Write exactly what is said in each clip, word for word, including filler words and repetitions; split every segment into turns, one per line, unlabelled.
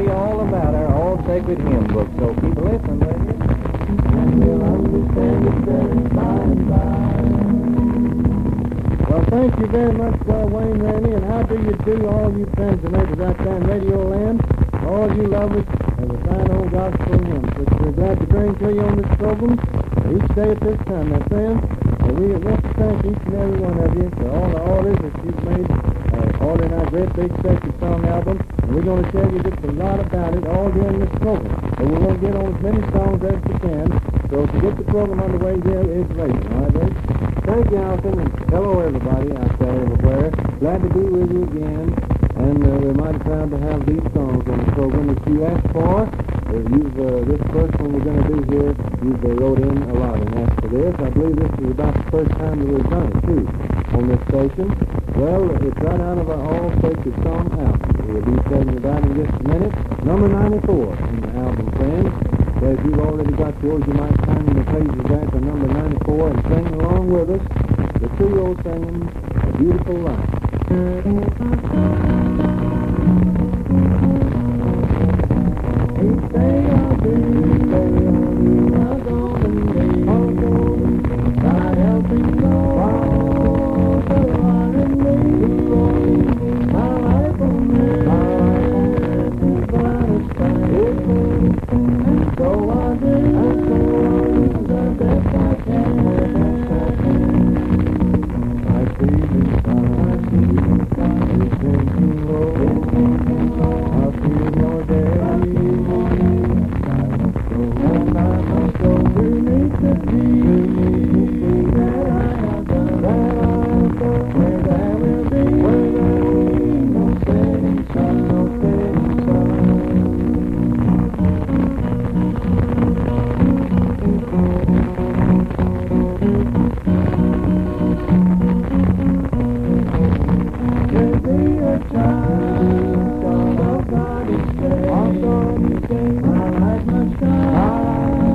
you all about our All Sacred Hymn Book. So keep listening, will you? And we'll understand it better by and by.
Well, thank you very much, uh, Wayne Randy, and how do you do, all you friends and neighbors out there in Radio Land, all you lovers of the fine old gospel hymns, which we're glad to bring to you on this program each day at this time, my friends. So we want to thank each and every one of you for all the orders that you've made, uh, ordering our great big sacred song album, and we're going to tell you just a lot about it all during this program. So we're going to get on as many songs as we can. So to get the program underway, here is Raven. All right, Ray?
Thank you, Alton, and hello, everybody out there everywhere. Glad to be with you again, and uh, we're mighty proud to have these songs on the program that you asked for. Uh, you've, uh, this first one we're going to do here, you've uh, wrote in a lot and asked for this. I believe this is about the first time that we've done it, too, on this station. Well, it's right out of our All Sacred Song album. We'll be telling you about in just a minute. Number ninety-four in the album, friends. So if you've already got yours, you might turn the pages back to number ninety-four and sing along with us. The trio singing A Beautiful Life.
Each day I'll do, each day I'll do, I'll go and be, I'll go and be, by helping all the one and me, my life on earth is but a span, and so I do, and so I do the best I can. I see the sun, I see the sun, it's sinking low, it's sinking low, I feel more day. And I must go to meet the deed that I have done, that I have done, where there will be, where there will be no setting sun, no setting sun. There'll be a child of God is saved, of God is saved, my life must shine.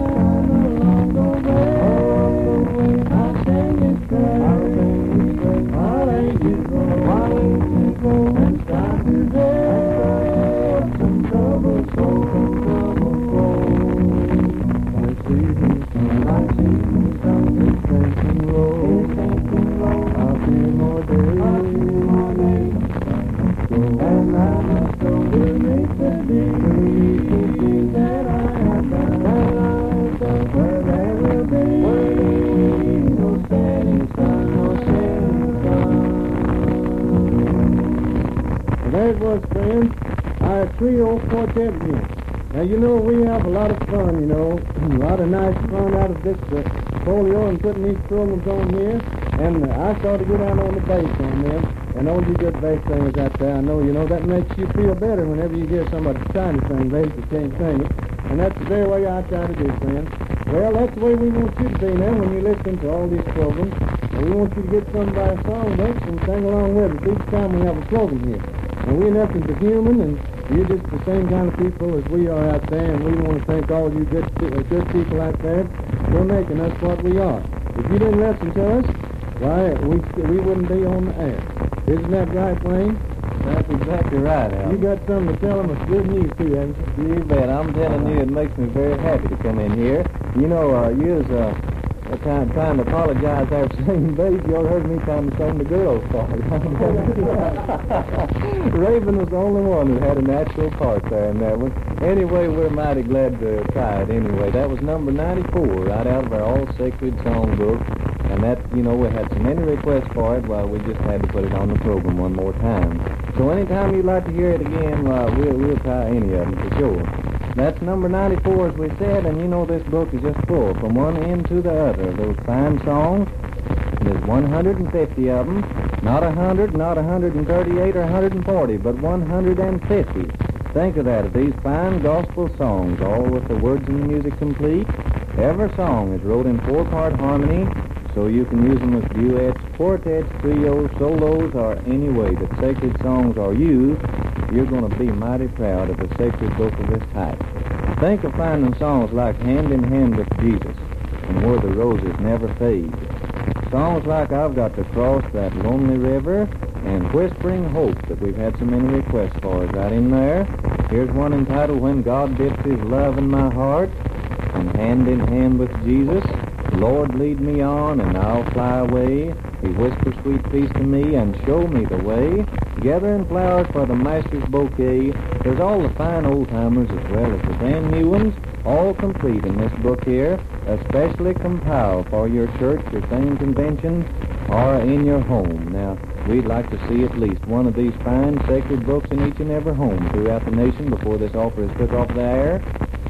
There it was, friends, our trio quartet here. Now, you know, we have a lot of fun, you know, a lot of nice fun out of this uh, folio and putting these programs on here. And uh, I started to get out on the bass on them. And all you good bass singers out there, I know, you know, that makes you feel better whenever you hear somebody trying to sing bass that can't sing it. And that's the very way I try to do, friends. Well, that's the way we want you to be now when you listen to all these programs. And we want you to get some by a songbook and sing along with us each time we have a program here. And we're nothing but human, and you're just the same kind of people as we are out there, and we want to thank all you good, uh, good people out there for making us what we are. If you didn't listen to us, why, we we wouldn't be on the air. Isn't that right, Wayne?
That's exactly right, Al.
You got something to tell them of good news, too, haven't you?
You bet. I'm telling you, it makes me very happy to come in here. You know, uh, you was uh, trying, trying to apologize after singing bass. You all heard me trying to sing the girls' part. Raven was the only one that had a natural part there in that one. Anyway, we're mighty glad to try it anyway. That was number ninety-four, right out of our All Sacred Song book. And that, you know, we had so many requests for it, well, we just had to put it on the program one more time. So anytime you'd like to hear it again, well, we'll, we'll try any of them for sure. That's number ninety-four, as we said, and you know this book is just full from one end to the other of those fine songs. There's one hundred fifty of them, not one hundred, not one hundred thirty-eight or one hundred forty, but one hundred fifty. Think of that, of these fine gospel songs, all with the words and the music complete. Every song is wrote in four-part harmony, so you can use them as duets, quartets, trios, solos, or any way that sacred songs are used. You're going to be mighty proud of a sacred book of this type. Think of finding songs like Hand in Hand with Jesus and Where the Roses Never Fade. Songs like I've Got to Cross That Lonely River and Whispering Hope that we've had so many requests for is right in there. Here's one entitled When God Dips His Love in My Heart, and Hand in Hand with Jesus. Lord, lead me on, and I'll fly away. He whispers sweet peace to me and show me the way. Gathering flowers for the Master's bouquet. There's all the fine old-timers as well as the brand new ones, all complete in this book here, especially compiled for your church, your singing convention, or in your home. Now, we'd like to see at least one of these fine sacred books in each and every home throughout the nation before this offer is took off the air.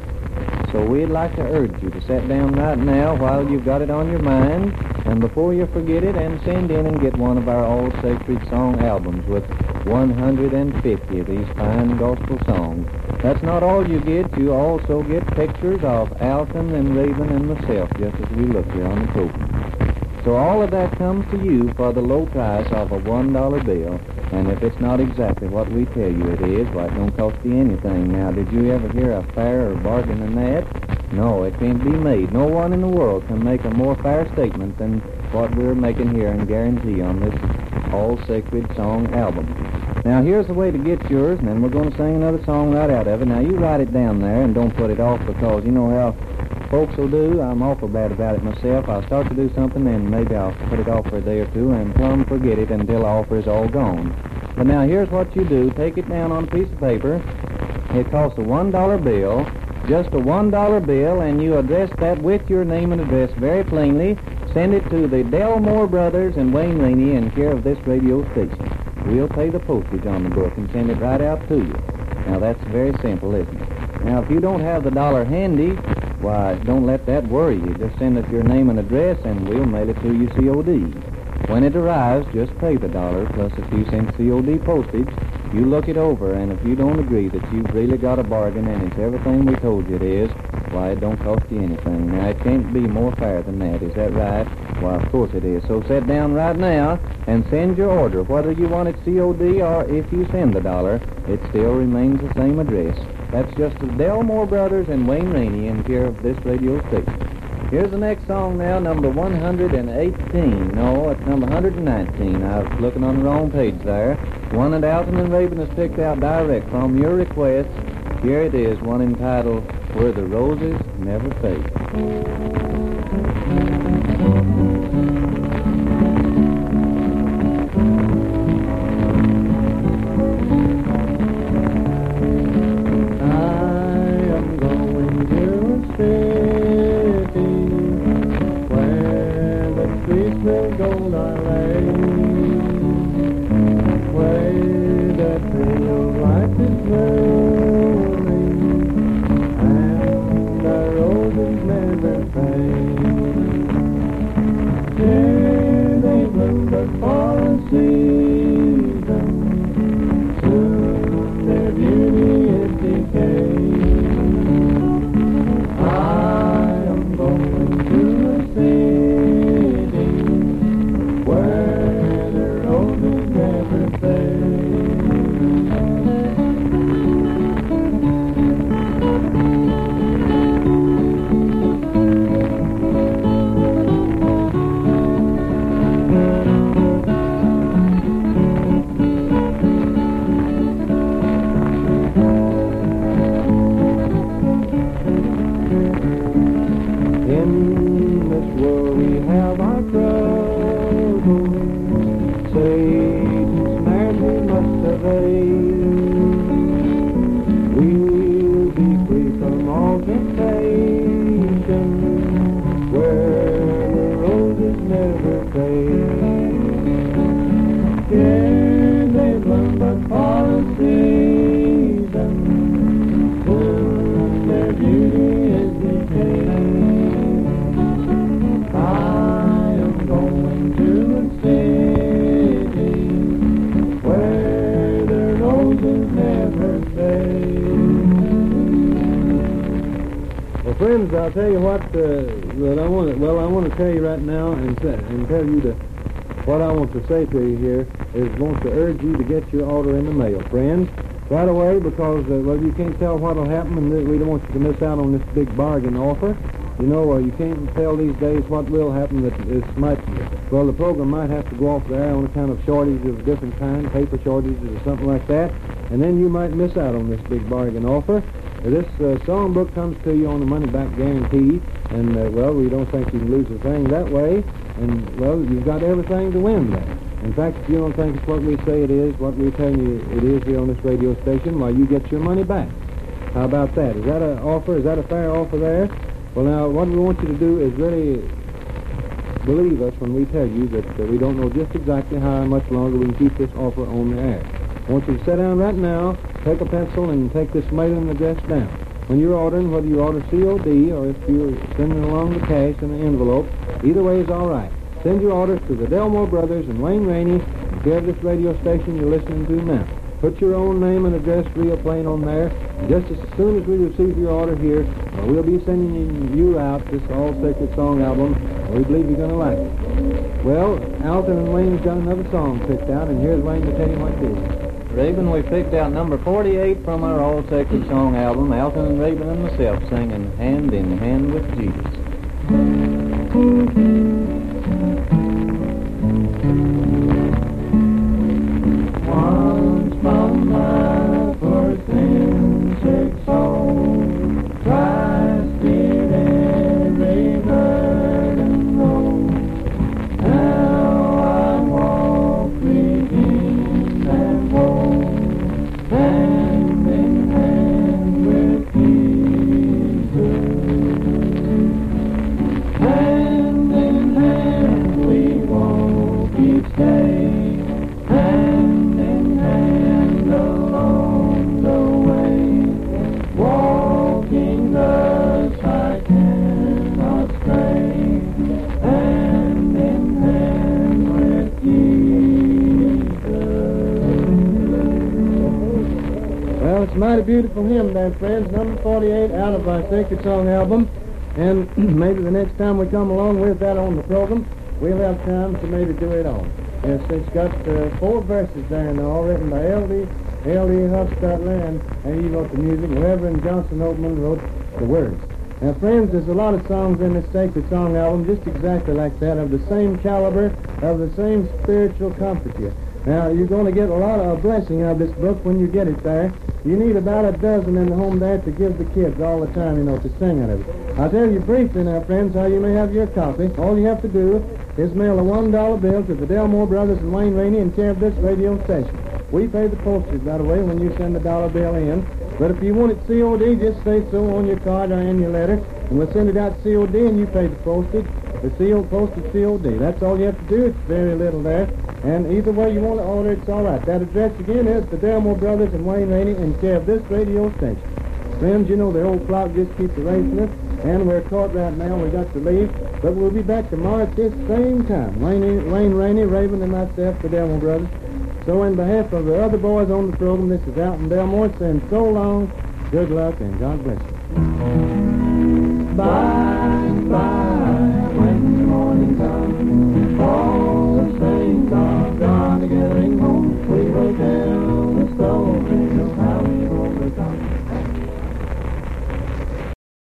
So we'd like to urge you to sit down right now while you've got it on your mind, and before you forget it, and send in and get one of our All Sacred Song albums with one hundred fifty of these fine gospel songs. That's not all you get. You also get pictures of Alton and Raven and myself, just as we look here on the token. So all of that comes to you for the low price of a one dollar bill. And if it's not exactly what we tell you it is, why, it don't cost you anything. Now, did you ever hear a fairer bargain than that? No, it can't be made. No one in the world can make a more fair statement than what we're making here and guarantee on this All Sacred Song album. Now, here's the way to get yours, and then we're going to sing another song right out of it. Now, you write it down there and don't put it off, because you know how folks will do. I'm awful bad about it myself. I'll start to do something, and maybe I'll put it off for a day or two and plumb forget it until the offer is all gone. But now, here's what you do. Take it down on a piece of paper. It costs a one dollar bill, just a one dollar bill, and you address that with your name and address very plainly. Send it to the Delmore Brothers and Wayne Rainey in care of this radio station. We'll pay the postage on the book and send it right out to you. Now, that's very simple, isn't it? Now, if you don't have the dollar handy, why, don't let that worry you. Just send us your name and address, and we'll mail it to you C O D. When it arrives, just pay the dollar plus a few cents C O D postage. You look it over, and if you don't agree that you've really got a bargain and it's everything we told you it is, why, it don't cost you anything. Now, it can't be more fair than that. Is that right? Why, of course it is. So sit down right now and send your order. Whether you want it C O D or if you send the dollar, it still remains the same address. That's just the Delmore Brothers and Wayne Rainey in care of this radio station. Here's the next song now, number one hundred eighteen. No, it's number one hundred nineteen. I was looking on the wrong page there. One that Alton and Raven has picked out direct from your request. Here it is, one entitled Where the Roses Never Fade.
Friends, I'll tell you what. Uh, that I want. Well, I want to tell you right now, and say, and tell you the what I want to say to you here is want to urge you to get your order in the mail, friends, right away, because uh, well, you can't tell what'll happen, and we don't want you to miss out on this big bargain offer. You know, uh, you can't tell these days what will happen. That it might. Well, the program might have to go off the air on account of shortages of different kinds, paper shortages or something like that.
and then you might miss out on this big bargain offer. This uh, songbook comes to you on a money-back guarantee, and, uh, well, we don't think you can lose a thing that way, and, well, you've got everything to win there. In fact, if you don't think it's what we say it is, what we're telling you it is here on this radio station, why, you get your money back. How about that? Is that an offer? Is that a fair offer there? Well, now, what we want you to do is really believe us when we tell you that uh, we don't know just exactly how much longer we can keep this offer on the air. I want you to sit down right now, take a pencil, and take this mailing address down. When you're ordering, whether you order C O D or if you're sending along the cash in an envelope, either way is all right. Send your orders to the Delmore Brothers and Wayne Rainey, and care of this radio station you're listening to now. Put your own name and address real plain on there. And just as soon as we receive your order here, uh, we'll be sending you out this All Sacred Song album, and we believe you're going to like it. Well, Alton and Wayne's got another song picked out, and here's Wayne to tell you what it is.
Raven, we picked out number forty-eight from our All Sacred Song album, Alton and Raven and myself singing Hand in Hand with Jesus.
Once from my first sin-sick soul, Christ did every burden roll. Now I walk redeemed and whole, hand in hand with Jesus. Hand in hand we walk each day, hand in hand along the way. Walking thus I cannot stray, hand in hand with Jesus. Well, it's a mighty beautiful hymn there, friends. Number forty-eight out of our Sacred Song album. And maybe the next time we come along with that on the program, we'll have time to maybe do it all. Yes, it's got uh, four verses there, and they're all written by L D L D Huffstadler, and, and he wrote the music. Reverend Johnson Oatman wrote the words. Now, friends, there's a lot of songs in this Sacred Song album just exactly like that, of the same caliber, of the same spiritual comfort here. Now, you're going to get a lot of blessing out of this book when you get it there. You need about a dozen in the home there to give the kids all the time, you know, to sing out of it. I'll tell you briefly now, friends, how you may have your copy. All you have to do is mail a one dollar bill to the Delmore Brothers and Wayne Rainey in care of this radio station. We pay the postage, by the way, when you send a dollar bill in. But if you want it C O D, just say so on your card or in your letter, and we'll send it out C O D, and you pay the postage. The sealed postage C O D. That's all you have to do. It's very little there. And either way you want to order, it's all right. That address again is the Delmore Brothers and Wayne Rainey in care of this radio station. Friends, you know the old clock just keeps erasing us, and we're caught right now. We've got to leave. But we'll be back tomorrow at this same time. Wayne, Wayne Rainey, Raven, and myself, the Delmore Brothers. So in behalf of the other boys on the program, this is Alton Delmore saying so long, good luck, and God bless you. Bye.